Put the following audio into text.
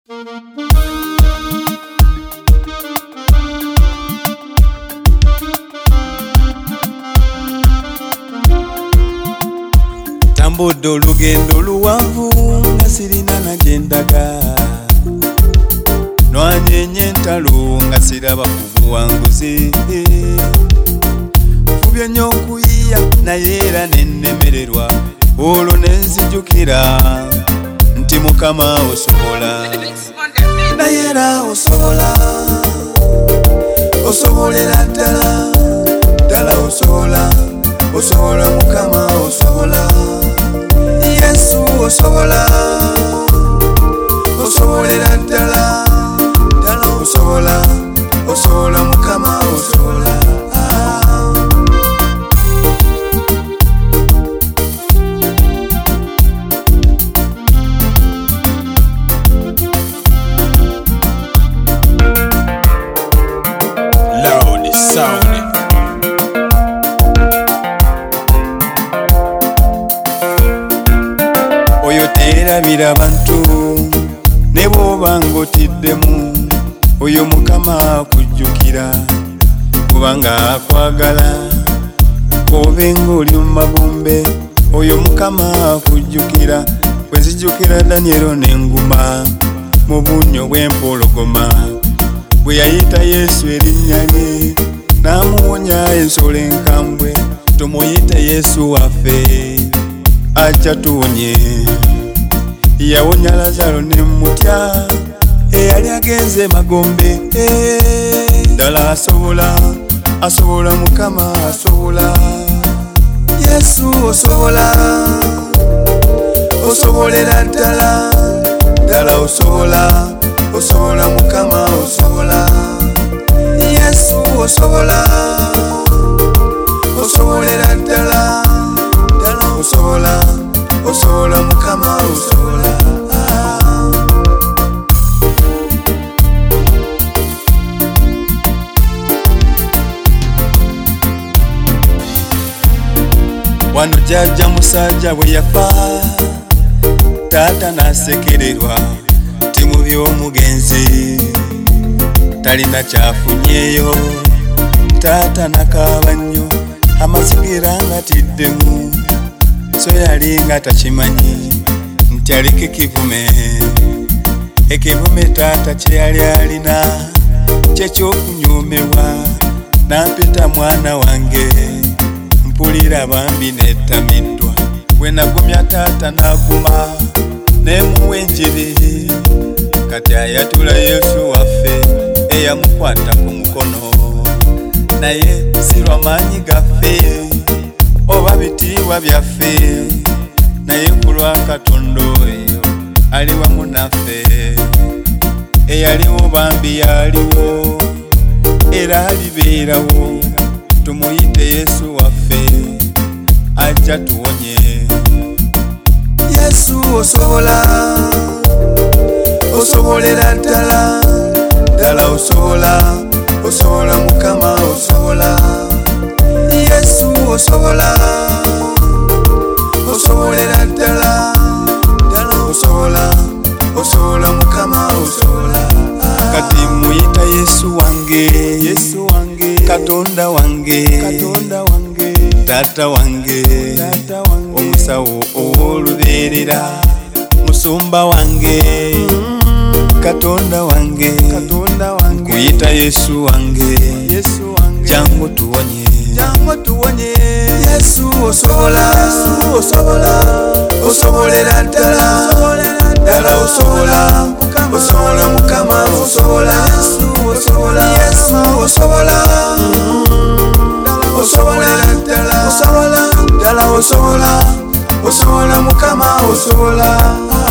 Tambudde olugendo luwanvu nga sirina nagendaga, nwanyenye entalo nga siraba ku buwanguzi. Nfubye nnyo okuyiya naye era nennemererwa, olwo nenzijukira nti Mukama osobola, naye era osobola, osobolera ddala ddala, osobola, osobola Mukama osobola, Yesu osobola, osobolera ddala ddala, osobola, osobola Mukama osobola. Loud sound. Oyo terabira abantu ne bwoba ng'otiddemu, oyo Mukama akujjukira kubanga akwagala. Obe ng'oli mu magombe, oyo Mukama akujjukira. Bwe nzijjukira Danyero n'enguma mu bunnyo bw'empologoma, bwe yayita Yesu erinnya lye n'amuwonya ensolo enkambwe. Tumuyite Yesu waffe ajja tuwonye. Yawonya Lazaro ne mutya eyali agenze magombe. Ddala asobola, asobola Mukama asobola, Yesu osobola, osobolera ddala ddala, osobola, osobola Mukama osobola, Yesu osobola, osobolera ddala ddala, osobola, osobola Mukama osobola. Wano jjajja musajja bwe yafa, taata n'asekererwa ti mu by'omugenzi, talina kyafunyeeyo. Taata nakaaba nnyo, amasigira nga tiddemu, so yali nga takimanyi nti aliko ekivume. Ekivume taata kye yali alina ky'ekyokunyuumibwa. Nampita mwana wange, mpulira bambi nettamiddwa. Bwe nagumya taata n'aguma nemuwa enjiri, kati ayatula Yesu waffe eyamukwata ku mukono. Naye si lwa maanyi gaffe oba bitiibwa byaffe, naye ku lwa Katonda oyo ali wamu naffe. Eyaliwo bambi yaliwo era alibeerawo. Tumuyite Yesu waffe ajja tuwonye. Yesu osobola, osobolera ddala ddala, osobola, osobola Mukama osobola, Yesu osobola, osobolera ddala ddala, osobola, osobola Mukama osobola. Kati muyita Yesu wange, Yesu wange, Katonda wange, Katonda wange, Taata wange, Taata wange, omusawo ow'olubeerera, Musumba wange, Katonda wange, Katonda wange, kuyita Yesu wange, Yesu wange, jangu tuwonye, jangu tuwonye. Yesu osobola, Yesu osobola, osobolera ddala ddala, osobola, osobola Mukama osobola, Yesu osobola, Yesu osobola, osobolera ddala ddala, osobola, osobola Mukama osobola.